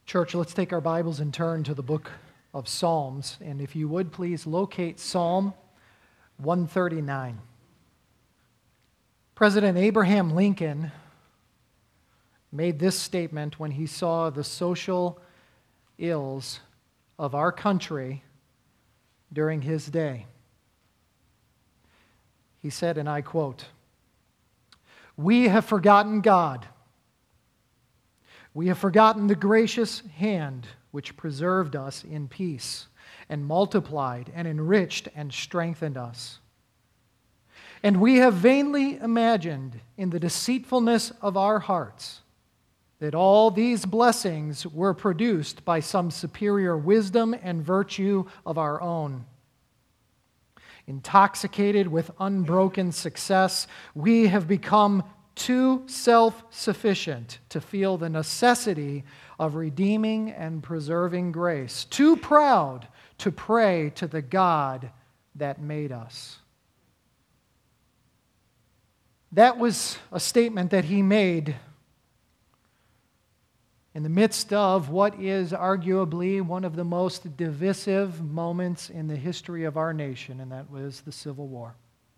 Church, let's take our Bibles and turn to the book of Psalms. And if you would, please locate Psalm 139. President Abraham Lincoln made this statement when he saw the social ills of our country during his day. He said, and I quote, "We have forgotten God. We have forgotten the gracious hand which preserved us in peace and multiplied and enriched and strengthened us. And we have vainly imagined in the deceitfulness of our hearts that all these blessings were produced by some superior wisdom and virtue of our own. Intoxicated with unbroken success, we have become too self-sufficient to feel the necessity of redeeming and preserving grace, too proud to pray to the God that made us." That was a statement that he made in the midst of what is arguably one of the most divisive moments in the history of our nation, and that was the Civil War.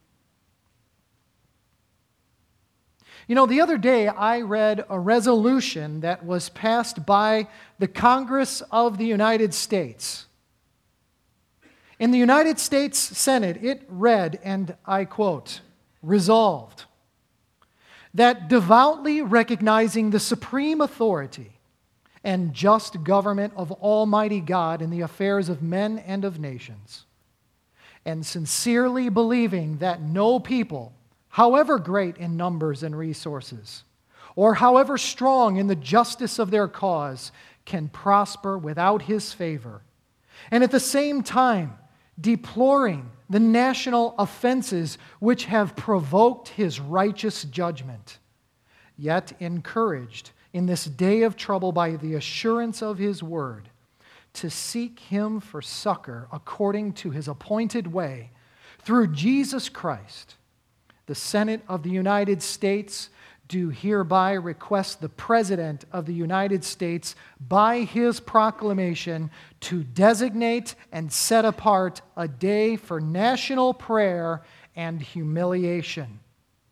You know, the other day I read a resolution that was passed by the Congress of the United States. In the United States Senate, it read, and I quote, "Resolved, that devoutly recognizing the supreme authority and just government of Almighty God in the affairs of men and of nations, and sincerely believing that no people, however great in numbers and resources, or however strong in the justice of their cause, can prosper without His favor, and at the same time deploring the national offenses which have provoked His righteous judgment, yet encouraged in this day of trouble by the assurance of His word, to seek Him for succor according to His appointed way, through Jesus Christ, the Senate of the United States do hereby request the President of the United States by his proclamation to designate and set apart a day for national prayer and humiliation."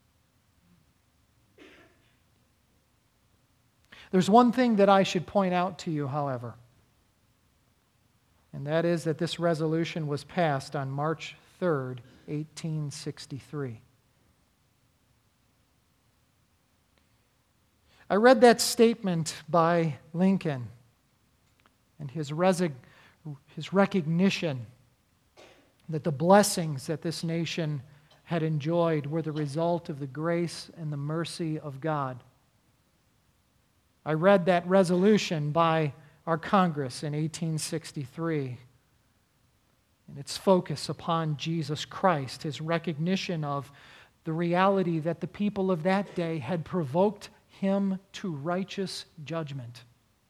There's one thing that I should point out to you, however, and that is that this resolution was passed on March 3rd, 1863. I read that statement by Lincoln and his recognition that the blessings that this nation had enjoyed were the result of the grace and the mercy of God. I read that resolution by our Congress in 1863 and its focus upon Jesus Christ, His recognition of the reality that the people of that day had provoked Him to righteous judgment.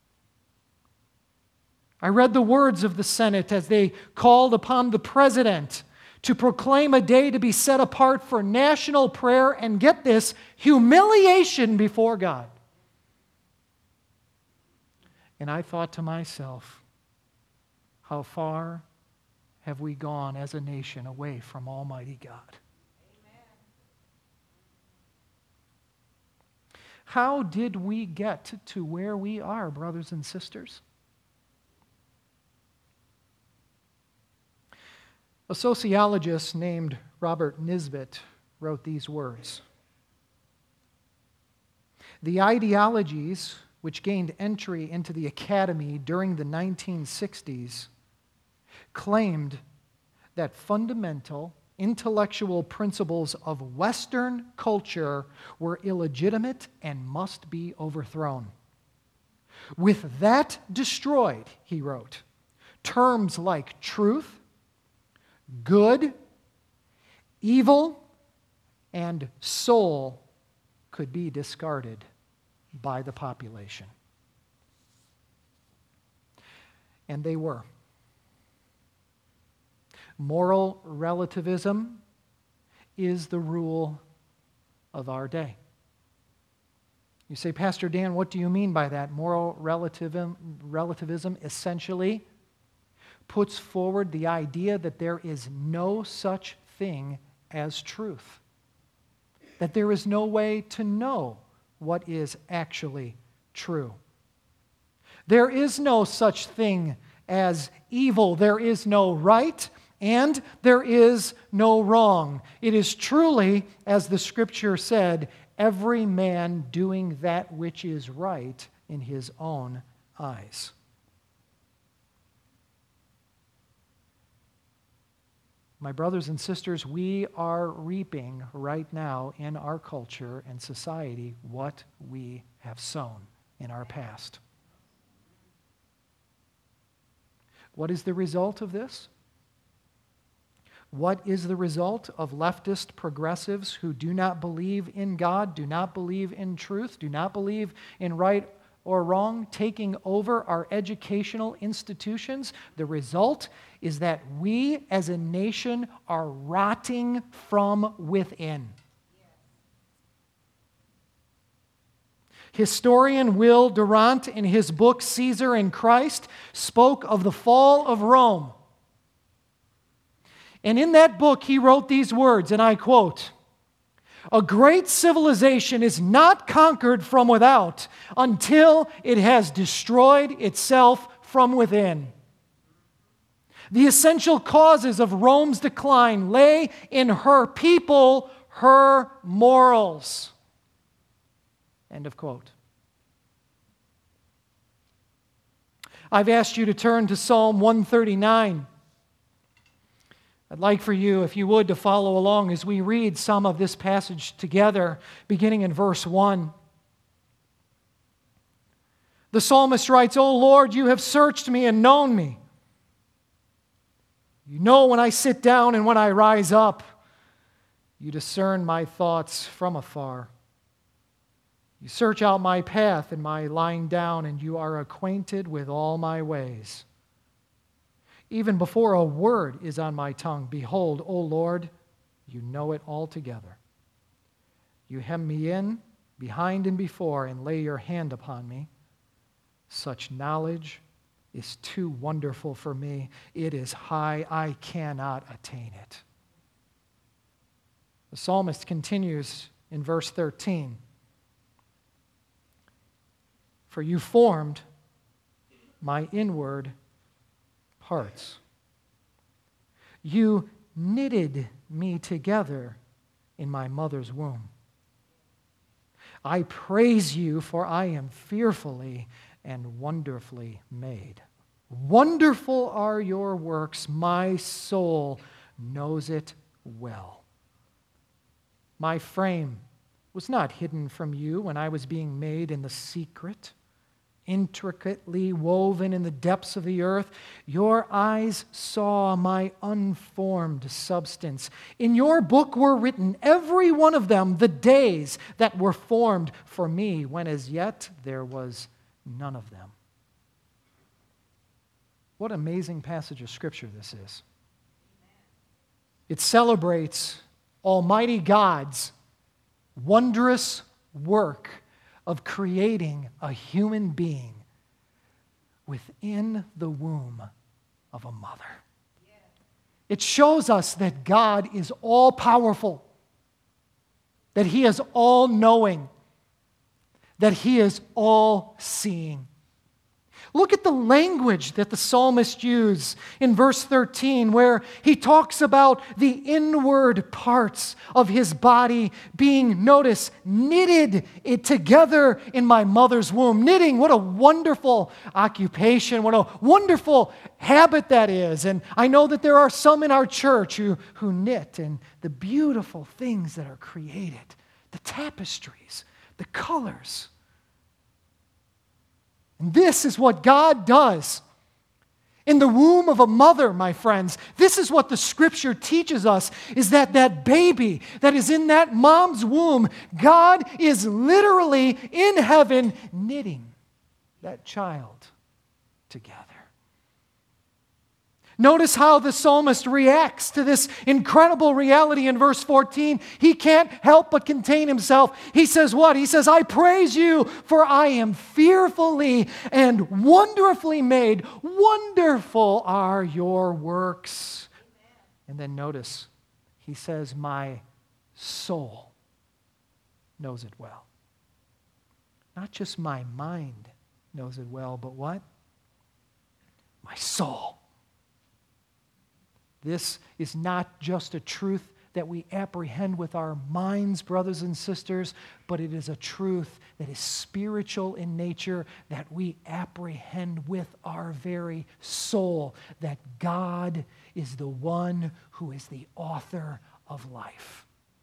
I read the words of the Senate as they called upon the President to proclaim a day to be set apart for national prayer and, get this, humiliation before God. And I thought to myself, how far have we gone as a nation away from Almighty God? How did we get to where we are, brothers and sisters? A sociologist named Robert Nisbet wrote these words: "The ideologies which gained entry into the academy during the 1960s claimed that fundamental intellectual principles of Western culture were illegitimate and must be overthrown. With that destroyed," he wrote, "terms like truth, good, evil, and soul could be discarded by the population." And they were. Moral relativism is the rule of our day. You say, Pastor Dan, what do you mean by that? Moral relativism essentially puts forward the idea that there is no such thing as truth, that there is no way to know what is actually true. There is no such thing as evil. There is no right, and there is no wrong. It is truly, as the Scripture said, every man doing that which is right in his own eyes. My brothers and sisters, we are reaping right now in our culture and society what we have sown in our past. What is the result of this? What is the result of leftist progressives who do not believe in God, do not believe in truth, do not believe in right or wrong, taking over our educational institutions? The result is that we as a nation are rotting from within. Historian Will Durant, in his book Caesar and Christ, spoke of the fall of Rome. And in that book, he wrote these words, and I quote, "A great civilization is not conquered from without until it has destroyed itself from within. The essential causes of Rome's decline lay in her people, her morals." End of quote. I've asked you to turn to Psalm 139. I'd like for you, if you would, to follow along as we read some of this passage together, beginning in verse 1. The psalmist writes, "O Lord, you have searched me and known me. You know when I sit down and when I rise up. You discern my thoughts from afar. You search out my path and my lying down, and you are acquainted with all my ways. Even before a word is on my tongue, behold, O Lord, you know it altogether. You hem me in, behind and before, and lay your hand upon me. Such knowledge is too wonderful for me. It is high, I cannot attain it." The psalmist continues in verse 13. "For you formed my inward parts. You knitted me together in my mother's womb. I praise you, for I am fearfully and wonderfully made. Wonderful are your works, my soul knows it well. My frame was not hidden from you when I was being made in the secret, intricately woven in the depths of the earth. Your eyes saw my unformed substance. In your book were written, every one of them, the days that were formed for me, when as yet there was none of them." What an amazing passage of Scripture this is. It celebrates Almighty God's wondrous work of creating a human being within the womb of a mother. It shows us that God is all-powerful, that He is all-knowing, that He is all-seeing. Look at the language that the psalmist used in verse 13, where he talks about the inward parts of his body being, notice, knitted it together in my mother's womb. Knitting, what a wonderful occupation, what a wonderful habit that is. And I know that there are some in our church who knit, and the beautiful things that are created, the tapestries, the colors. And this is what God does in the womb of a mother, my friends. This is what the Scripture teaches us, is that baby that is in that mom's womb, God is literally in heaven knitting that child together. Notice how the psalmist reacts to this incredible reality in verse 14. He can't help but contain himself. He says what? He says, I praise you, for I am fearfully and wonderfully made. Wonderful are your works. And then notice, he says, my soul knows it well. Not just my mind knows it well, but what? My soul. This is not just a truth that we apprehend with our minds, brothers and sisters, but it is a truth that is spiritual in nature that we apprehend with our very soul, that God is the one who is the author of life.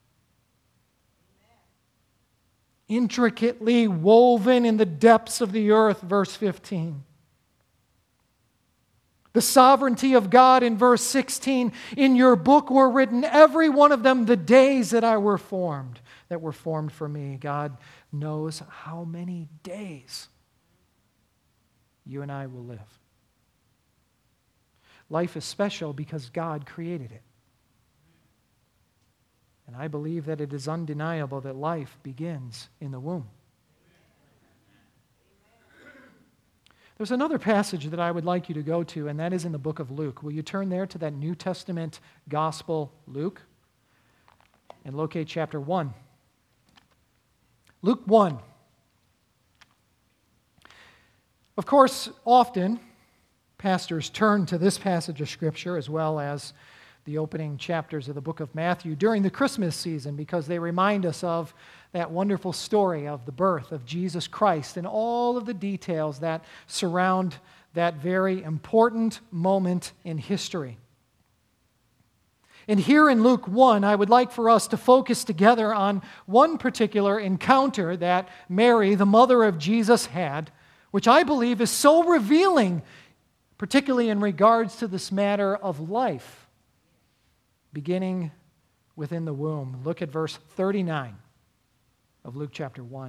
Intricately woven in the depths of the earth, verse 15. The sovereignty of God in verse 16, in your book were written, every one of them, the days that were formed for me. God knows how many days you and I will live. Life is special because God created it. And I believe that it is undeniable that life begins in the womb. There's another passage that I would like you to go to, and that is in the book of Luke. Will you turn there to that New Testament gospel, Luke, and locate chapter 1. Luke 1. Of course, often pastors turn to this passage of Scripture as well as the opening chapters of the book of Matthew during the Christmas season because they remind us of that wonderful story of the birth of Jesus Christ and all of the details that surround that very important moment in history. And here in Luke 1, I would like for us to focus together on one particular encounter that Mary, the mother of Jesus, had, which I believe is so revealing, particularly in regards to this matter of life, beginning within the womb. Look at verse 39 of Luke chapter 1.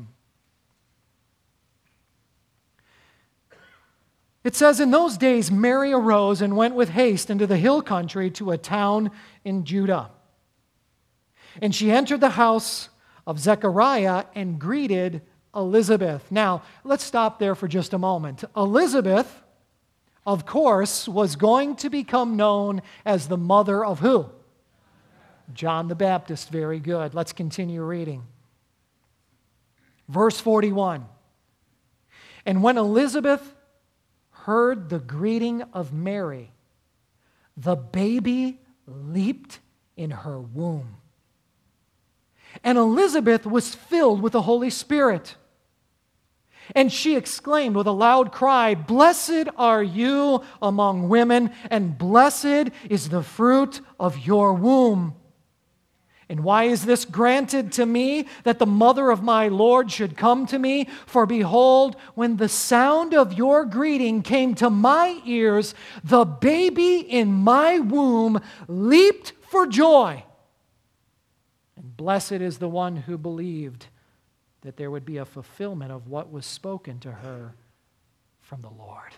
It says, in those days Mary arose and went with haste into the hill country to a town in Judah. And she entered the house of Zechariah and greeted Elizabeth. Now, let's stop there for just a moment. Elizabeth, of course, was going to become known as the mother of who? John the Baptist. Very good. Let's continue reading. Verse 41. And when Elizabeth heard the greeting of Mary, the baby leaped in her womb. And Elizabeth was filled with the Holy Spirit. And she exclaimed with a loud cry, blessed are you among women, and blessed is the fruit of your womb. And why is this granted to me, that the mother of my Lord should come to me? For behold, when the sound of your greeting came to my ears, the baby in my womb leaped for joy. And blessed is the one who believed that there would be a fulfillment of what was spoken to her from the Lord.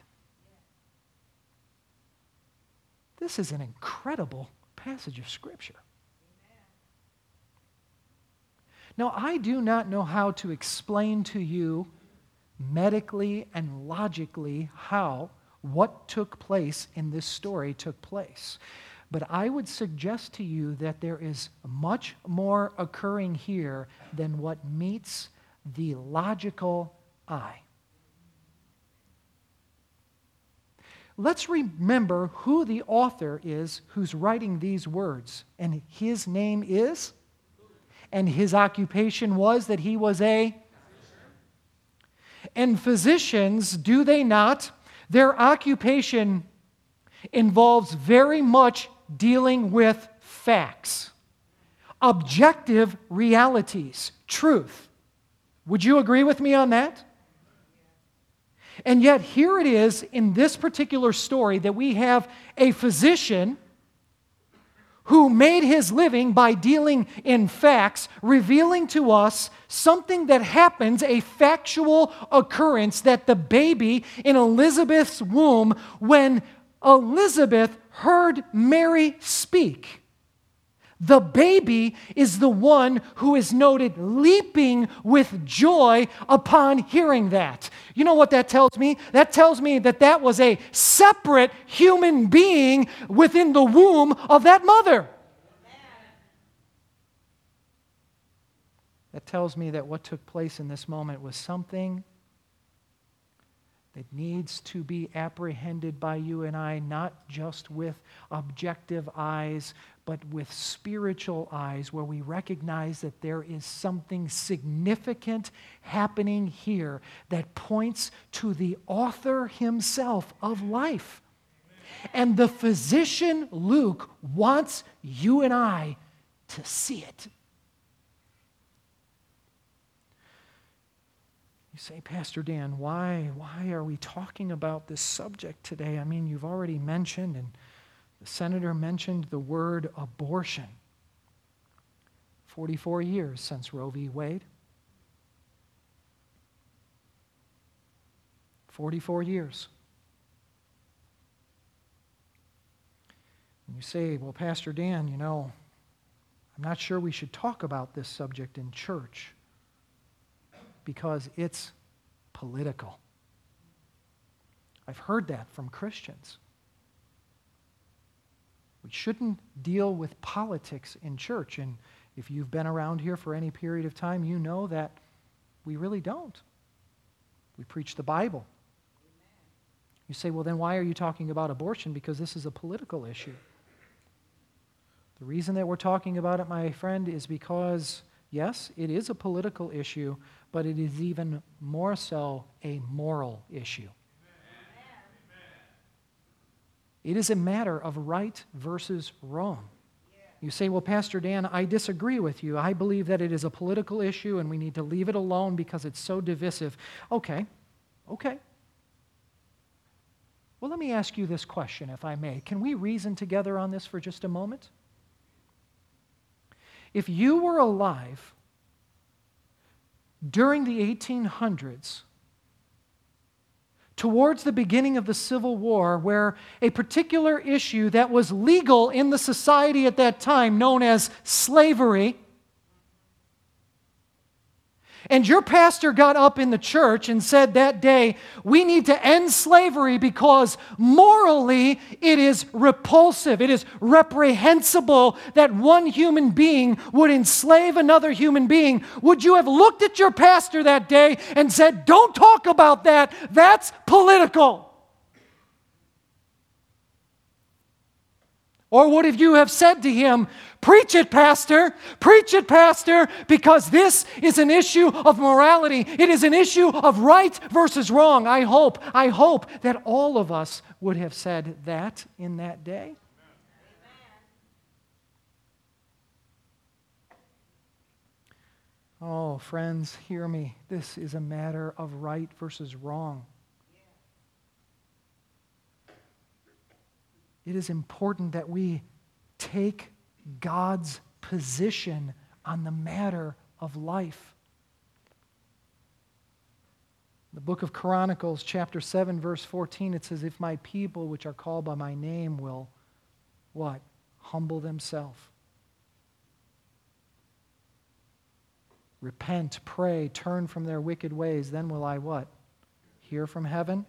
This is an incredible passage of Scripture. Now, I do not know how to explain to you medically and logically how what took place in this story took place. But I would suggest to you that there is much more occurring here than what meets the logical eye. Let's remember who the author is who's writing these words. And his name is? And his occupation was that he was a? And physicians, do they not? Their occupation involves very much dealing with facts, objective realities, truth. Would you agree with me on that? And yet here it is in this particular story that we have a physician who made his living by dealing in facts, revealing to us something that happens, a factual occurrence, that the baby in Elizabeth's womb, when Elizabeth heard Mary speak. The baby is the one who is noted leaping with joy upon hearing that. You know what that tells me? That tells me that that was a separate human being within the womb of that mother. That tells me that what took place in this moment was something that needs to be apprehended by you and I, not just with objective eyes, but with spiritual eyes, where we recognize that there is something significant happening here that points to the author himself of life. And the physician Luke wants you and I to see it. You say, Pastor Dan, why are we talking about this subject today? I mean, you've already mentioned, and the senator mentioned the word abortion. 44 years since Roe v. Wade. 44 years. And you say, well, Pastor Dan, you know, I'm not sure we should talk about this subject in church because it's political. I've heard that from Christians. We shouldn't deal with politics in church. And if you've been around here for any period of time, you know that we really don't. We preach the Bible. You say, well, then why are you talking about abortion? Because this is a political issue. The reason that we're talking about it, my friend, is because, yes, it is a political issue, but it is even more so a moral issue. It is a matter of right versus wrong. You say, well, Pastor Dan, I disagree with you. I believe that it is a political issue and we need to leave it alone because it's so divisive. Okay. Well, let me ask you this question, if I may. Can we reason together on this for just a moment? If you were alive during the 1800s, towards the beginning of the Civil War, where a particular issue that was legal in the society at that time, known as slavery, and your pastor got up in the church and said that day, we need to end slavery because morally it is repulsive, it is reprehensible that one human being would enslave another human being, would you have looked at your pastor that day and said, don't talk about that, that's political? Or would you have said to him, preach it, pastor, because this is an issue of morality. It is an issue of right versus wrong. I hope that all of us would have said that in that day. Oh, friends, hear me. This is a matter of right versus wrong. It is important that we take God's position on the matter of life. The book of Chronicles, chapter 7, verse 14, it says, if my people which are called by my name will, what? Humble themselves. Repent, pray, turn from their wicked ways, then will I what? Hear from heaven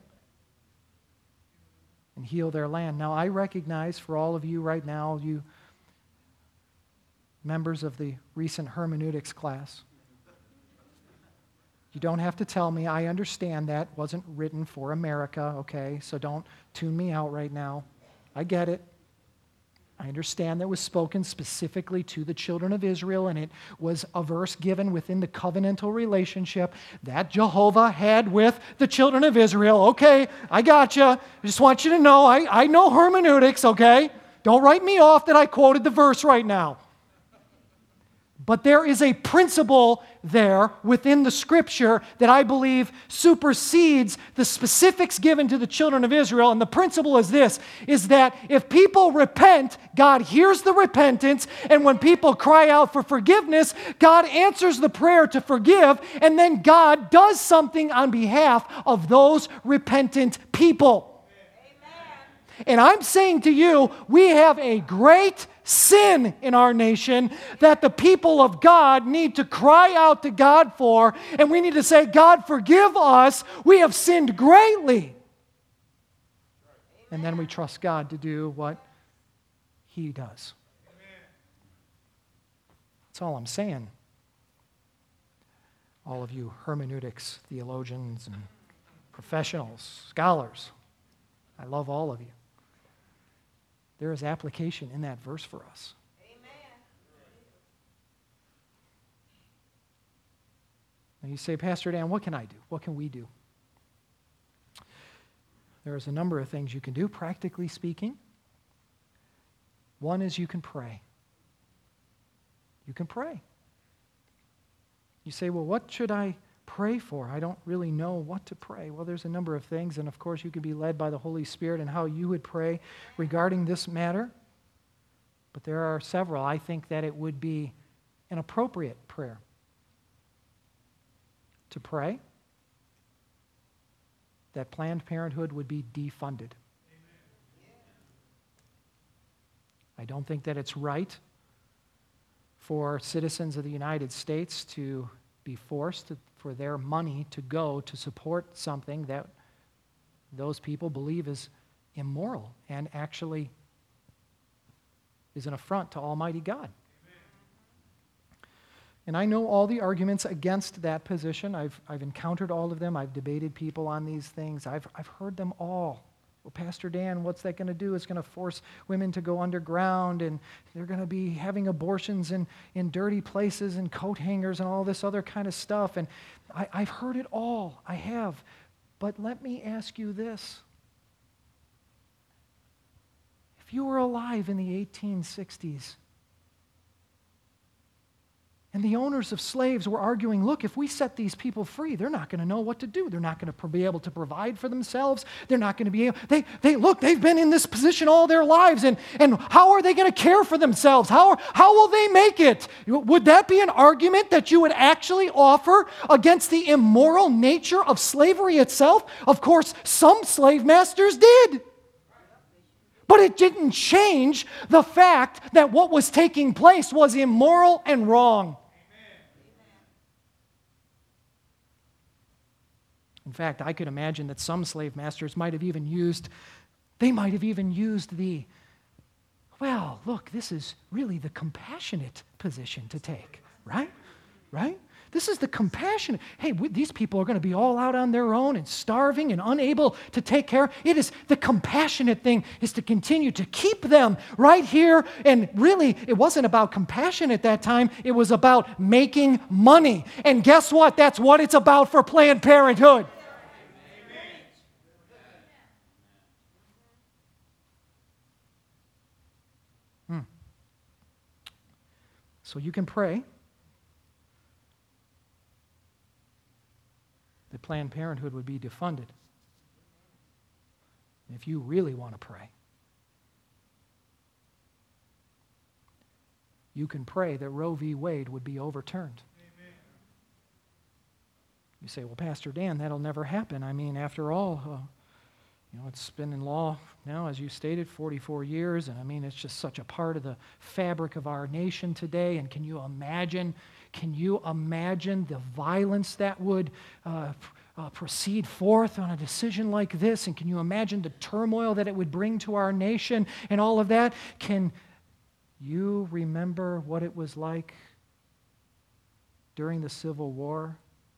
and heal their land. Now, I recognize for all of you right now, you members of the recent hermeneutics class, you don't have to tell me. I understand that wasn't written for America, okay? So don't tune me out right now. I get it. I understand that was spoken specifically to the children of Israel, and it was a verse given within the covenantal relationship that Jehovah had with the children of Israel. Okay, I got you. I just want you to know, I know hermeneutics, okay? Don't write me off that I quoted the verse right now. But there is a principle there within the Scripture that I believe supersedes the specifics given to the children of Israel. And the principle is this, is that if people repent, God hears the repentance. And when people cry out for forgiveness, God answers the prayer to forgive. And then God does something on behalf of those repentant people. And I'm saying to you, we have a great sin in our nation that the people of God need to cry out to God for, and we need to say, God, forgive us. We have sinned greatly. And then we trust God to do what He does. That's all I'm saying. All of you hermeneutics, theologians, and professionals, scholars, I love all of you. There is application in that verse for us. Amen. Now you say, Pastor Dan, what can I do? What can we do? There's a number of things you can do, practically speaking. One is you can pray. You can pray. You say, well, what should I pray for? I don't really know what to pray. Well, there's a number of things, and of course you can be led by the Holy Spirit in how you would pray regarding this matter. But there are several. I think that it would be an appropriate prayer to pray that Planned Parenthood would be defunded. I don't think that it's right for citizens of the United States to be forced for their money to go to support something that those people believe is immoral and actually is an affront to Almighty God. And I know all the arguments against that position. I've encountered all of them. I've debated people on these things. I've heard them all. Well, Pastor Dan, what's that going to do? It's going to force women to go underground, and they're going to be having abortions in dirty places and coat hangers and all this other kind of stuff. And I've heard it all. I have. But let me ask you this. If you were alive in the 1860s, and the owners of slaves were arguing, look, if we set these people free, they're not going to know what to do. They're not going to be able to provide for themselves. They're not going to be able, they've been in this position all their lives, and how are they going to care for themselves? How will they make it? Would that be an argument that you would actually offer against the immoral nature of slavery itself? Of course, some slave masters did. But it didn't change the fact that what was taking place was immoral and wrong. In fact, I could imagine that some slave masters might have even used the, well, look, this is really the compassionate position to take, right? Right? This is the compassionate. Hey, these people are going to be all out on their own and starving and unable to take care. It is the compassionate thing is to continue to keep them right here. And really, it wasn't about compassion at that time. It was about making money. And guess what? That's what it's about for Planned Parenthood. So you can pray that Planned Parenthood would be defunded. If you really want to pray, you can pray that Roe v. Wade would be overturned. Amen. You say, well, Pastor Dan, that'll never happen. I mean, after all, it's been in law now, as you stated, 44 years, and I mean, it's just such a part of the fabric of our nation today, and can you imagine the violence that would proceed forth on a decision like this? And can you imagine the turmoil that it would bring to our nation and all of that? Can you remember what it was like during the Civil War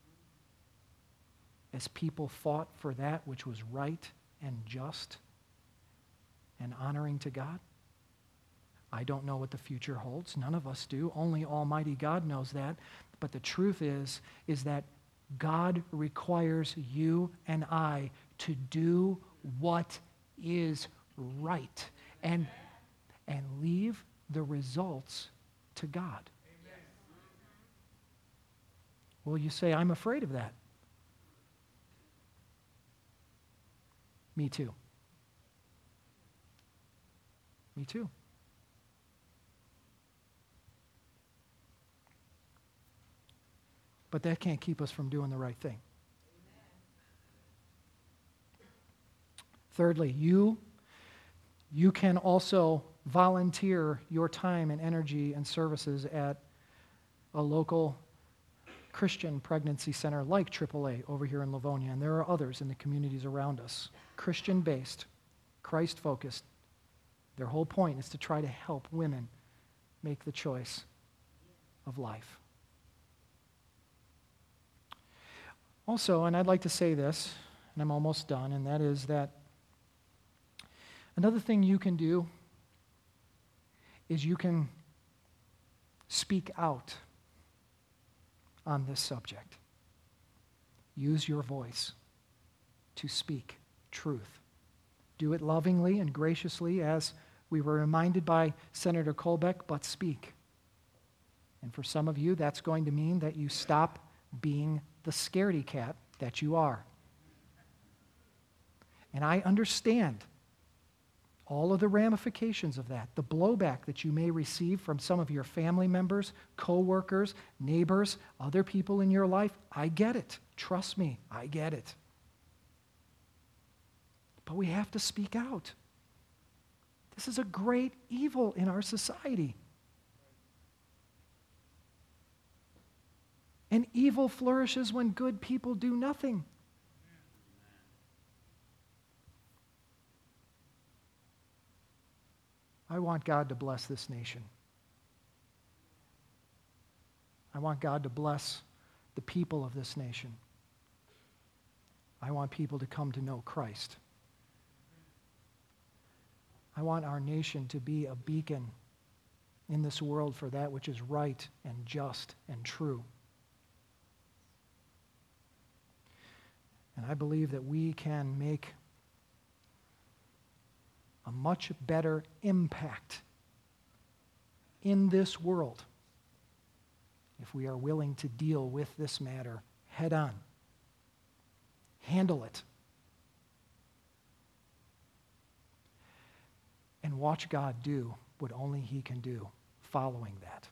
as people fought for that which was right and just and honoring to God? I don't know what the future holds. None of us do. Only Almighty God knows that. But the truth is that God requires you and I to do what is right and leave the results to God. Amen. Well, you say, I'm afraid of that. Me too. Me too. But that can't keep us from doing the right thing. Thirdly, you You can also volunteer your time and energy and services at a local Christian pregnancy center like AAA over here in Livonia, and there are others in the communities around us. Christian-based, Christ-focused. Their whole point is to try to help women make the choice of life. Also, and I'd like to say this, and I'm almost done, and that is that another thing you can do is you can speak out on this subject. Use your voice to speak truth. Do it lovingly and graciously, as we were reminded by Senator Colbeck, but speak. And for some of you, that's going to mean that you stop being the scaredy cat that you are. And I understand all of the ramifications of that, the blowback that you may receive from some of your family members, co-workers, neighbors, other people in your life. I get it. Trust me, I get it. But we have to speak out. This is a great evil in our society. And evil flourishes when good people do nothing. I want God to bless this nation. I want God to bless the people of this nation. I want people to come to know Christ. I want our nation to be a beacon in this world for that which is right and just and true. And I believe that we can make a much better impact in this world if we are willing to deal with this matter head on. Handle it. And watch God do what only He can do following that.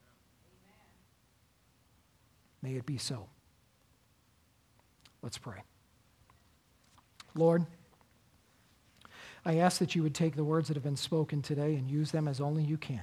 May it be so. Let's pray. Lord, I ask that you would take the words that have been spoken today and use them as only you can.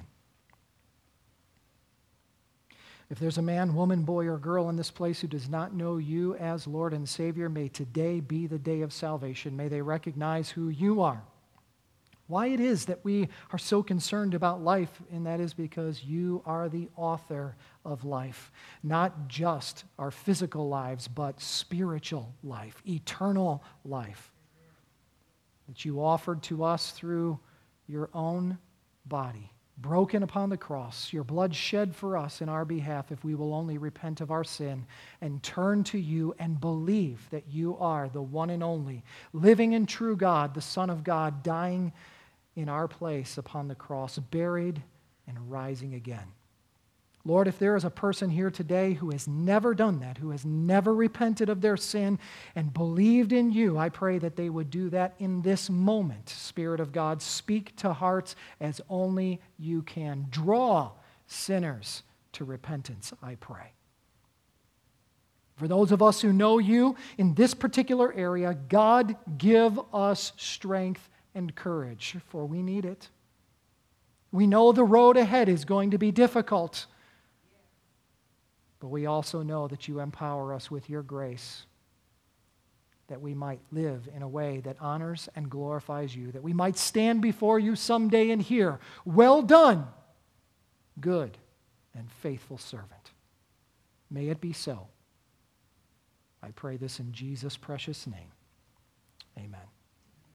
If there's a man, woman, boy, or girl in this place who does not know you as Lord and Savior, may today be the day of salvation. May they recognize who you are. Why it is that we are so concerned about life, and that is because you are the author of life. Not just our physical lives, but spiritual life, eternal life. That you offered to us through your own body, broken upon the cross, your blood shed for us in our behalf if we will only repent of our sin and turn to you and believe that you are the one and only, living and true God, the Son of God, dying in our place upon the cross, buried and rising again. Lord, if there is a person here today who has never done that, who has never repented of their sin and believed in you, I pray that they would do that in this moment. Spirit of God, speak to hearts as only you can. Draw sinners to repentance, I pray. For those of us who know you in this particular area, God, give us strength and courage, for we need it. We know the road ahead is going to be difficult. But we also know that you empower us with your grace, that we might live in a way that honors and glorifies you, that we might stand before you someday and hear, "Well done, good and faithful servant." May it be so. I pray this in Jesus' precious name. Amen.